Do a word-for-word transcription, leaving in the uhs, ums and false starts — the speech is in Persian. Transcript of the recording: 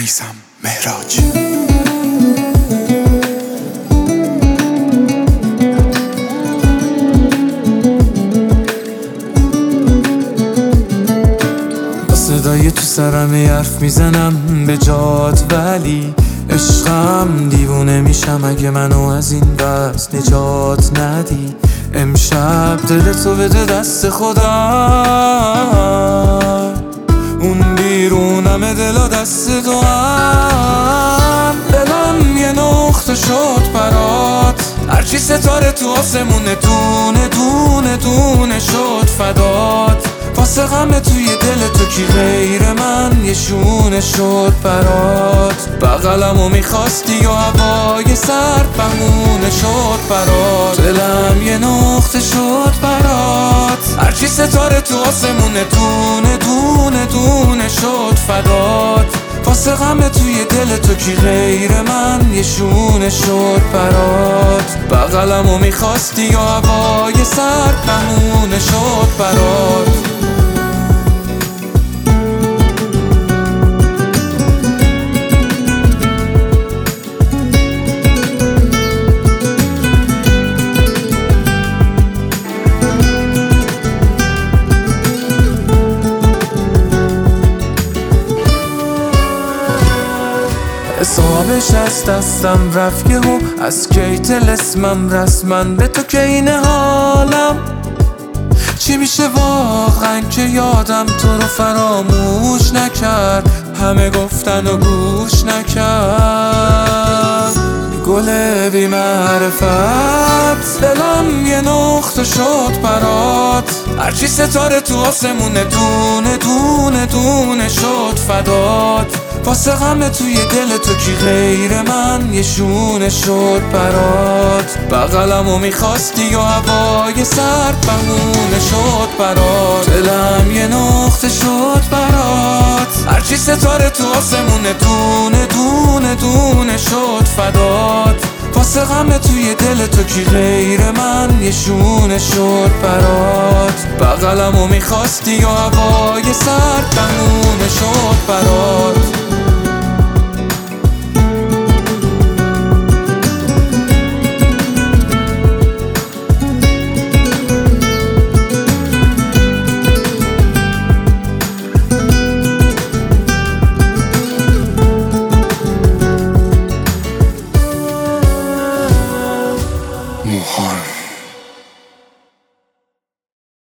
میثم مهراج. صدای تو سرم حرف میزنم به جات، ولی عشقم دیوونه میشم اگه منو از این بس نجات ندی. امشب دلتو بده دست خودم، اون بیرونم دلا دست دو هم. دلم یه نقطه شد برات، هرچی ستاره تو آسمونه دونه دونه دونه شد فدات. واسه غم توی دل تو کی غیر من یه شونه شد برات. بغلمو میخواستی و هوای سرد بهونه شد برات. دلم یه نقطه شد برات، هرچی ستاره تو آسمونه دونه دونه دونه شد فدات. واسه غم توی دل تو کی غیر من یه شونه شد برات. بغلمو میخواستی و هوای سرد بهونه شد برات. حسابش از دستم رفت یهو، از کی طلسمم رسمن به تو که اینه حالم. چی میشه واقعا که یادم تو رو فراموش نکرد، همه گفتن و گوش نکرد. گل بی معرفت دلم یه نقطه شد برات، هرچی ستاره تو آسمونه دونه دونه دونه شد فدات. واسه غم توی دل تو کی غیر من یه شونه شد برات. بغلمو میخواستی و هوای سرد بهونه شد برات. دلم یه نقطه شد برات، هرچی ستاره تو آسمونه دونه دونه دونه شد فدات. واسه غم توی دل تو کی غیر من یه شونه شد برات. بغلمو میخواستی و هوای سرد بهونه شد برات.